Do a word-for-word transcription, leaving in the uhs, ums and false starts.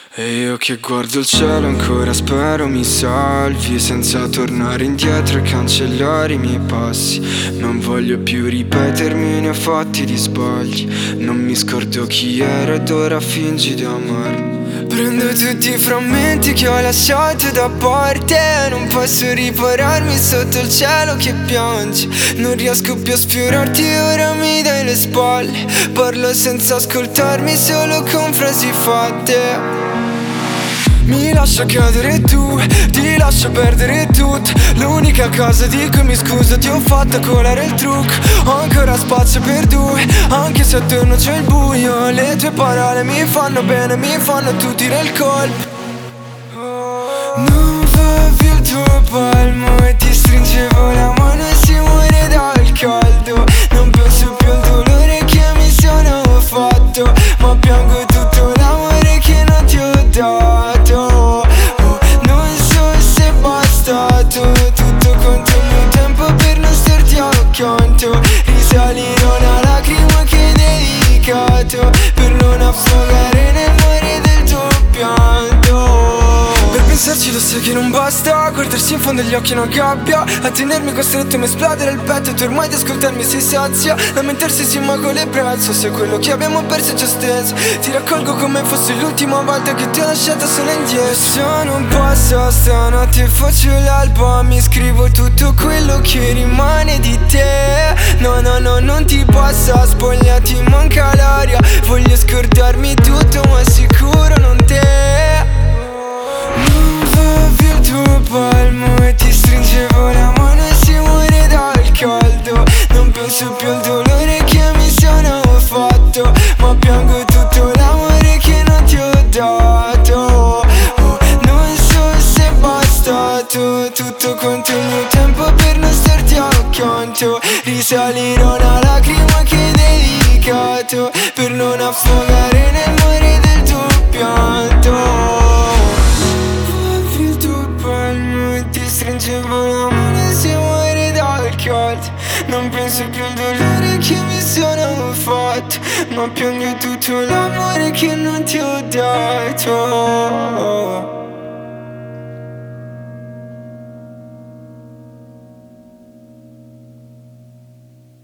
E io che guardo il cielo ancora spero mi salvi, senza tornare indietro e cancellare i miei passi. Non voglio più ripetermi, ne ho fatti di sbagli. Non mi scordo chi ero ed ora fingi di amarmi. Prendo tutti i frammenti che ho lasciato da parte. Non posso ripararmi sotto il cielo che piange. Non riesco più a sfiorarti, ora mi dai le spalle. Parlo senza ascoltarmi, solo con frasi fatte. Mi lascio cadere tu, ti lascio perdere tutto. L'unica cosa di cui mi scuso, ti ho fatto colare il trucco. Ho ancora spazio per due, anche se attorno c'è il buio. Le tue parole mi fanno bene, mi fanno tutire il colpo. Non va più il tuo palmo e ti stringevo la mano e si muore dal caldo. Non penso più al dolore che mi sono fatto, ma piango tutto l'amore che non ti ho dato. Tutto quanto il mio tempo per non starti accanto. Risalirò una lacrima che è dedicato, per non affogare nel mare del tuo pianto. Per pensarci lo sai che non basta, guardarsi in fondo agli occhi è una gabbia. A tenermi costretto a mi esplodere il petto, e tu ormai di ascoltarmi sei sazia. Lamentarsi sì ma con le braccia, se quello che abbiamo perso è già steso. Ti raccolgo come fosse l'ultima volta che ti ho lasciato sola indietro. Se non passa stanotte faccio l'alba, mi scrivo tutto quello che rimane di te. No no no non ti passa, spogliati manca l'aria. Voglio scordarmi tutto ma sicuro non te. Tuo palmo e ti stringevo la mano e si muore dal caldo. Non penso più al dolore che mi sono fatto, ma piango tutto l'amore che non ti ho dato. Oh, non so se è bastato tutto quanto il mio tempo per non starti accanto. Risalirò una lacrima che è dedicato, per non affogare nel mare del tuo pianto. Stringevo la mano e si muore dal caldo. Non penso più al dolore che mi sono fatto, ma piango tutto l'amore che non ti ho dato.